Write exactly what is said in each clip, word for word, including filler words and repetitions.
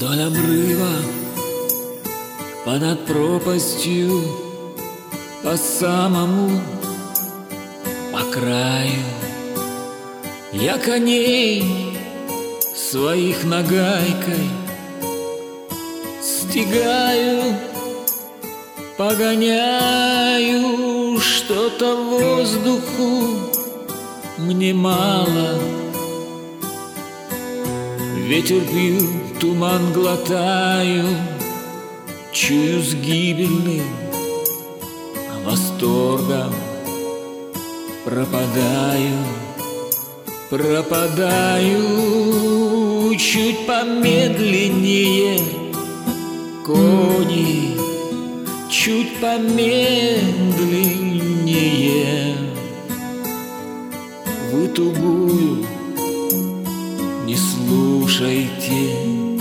Вдоль обрыва, понад пропастью, по самому, по краю, я коней своих нагайкой стегаю, погоняю, что-то воздуху мне мало. Ветер пью, туман глотаю, чую с гибельным восторгом пропадаю, пропадаю. Чуть помедленнее кони, чуть помедленнее. Вы тугую не слушайте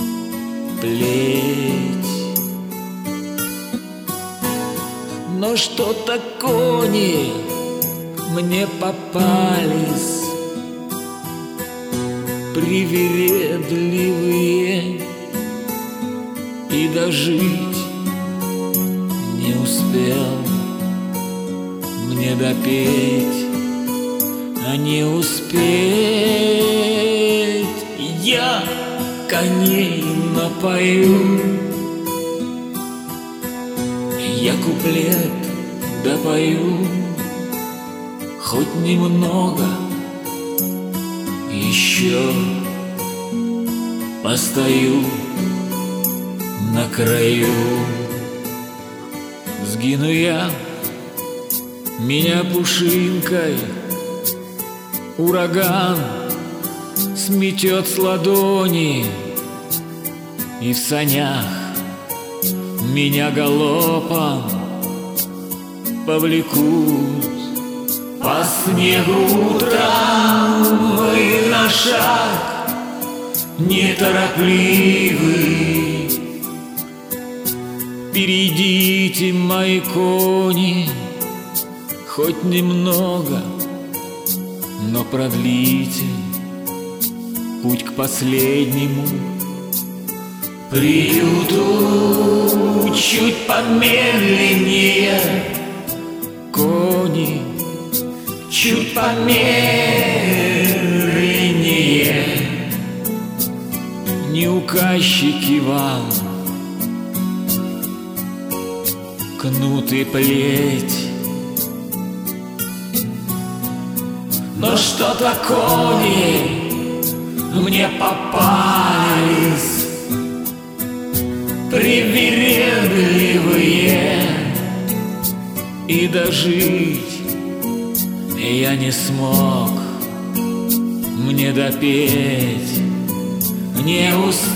плеть. Но что-то кони мне попались привередливые, и дожить не успел мне допеть, а не успеть. Я коней напою, я куплет допою, хоть немного еще постою на краю. Сгину я, меня пушинкой ураган сметет с ладони, и в санях меня галопом повлекут по снегу трамвай на шаг неторопливый. Перейдите, мои кони, хоть немного, но продлите путь к последнему приюту. Чуть помедленнее кони, чуть помедленнее. Не указчики вам кнут и плеть, но что-то кони мне попались привередливые, и дожить я не смог мне допеть, не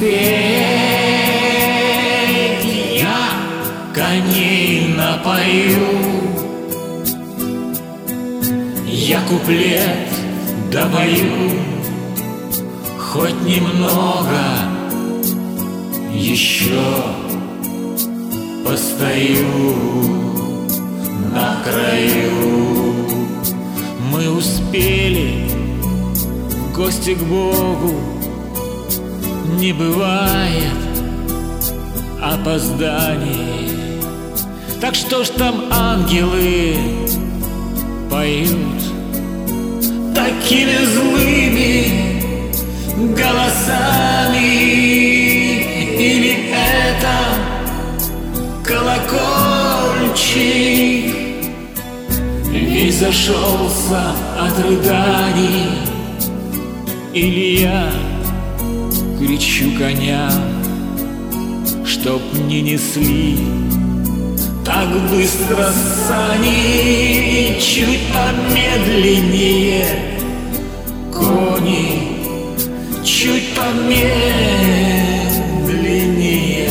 успеть. Я коней напою, я куплет допою, хоть немного еще постою на краю. Мы успели в гости к Богу, не бывает опозданий. Так что ж там ангелы поют такими злыми голосами? Или это колокольчик весь зашелся от рыданий? Или я кричу коням, чтоб не несли так быстро сани? Чуть помедленнее кони, чуть помедленнее.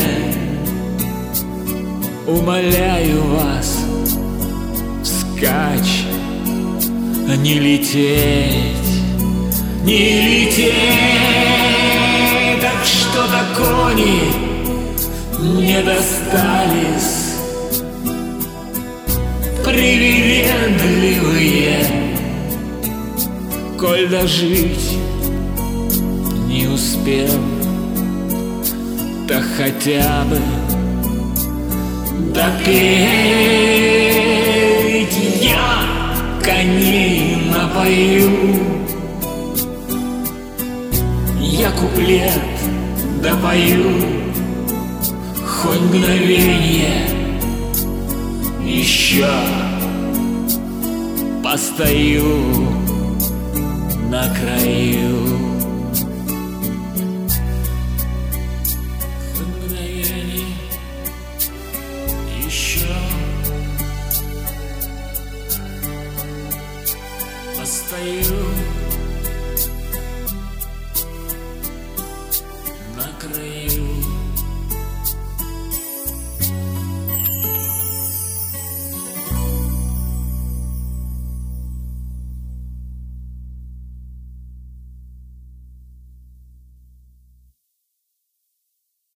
Умоляю вас вскачь, не лететь, не лететь. Так что-то кони не достались привередливые, коль дожить не успел да хотя бы допеть. Я коней напою, я куплет допою, хоть мгновенье еще постою на краю. Хоть мгновенье еще постою на краю.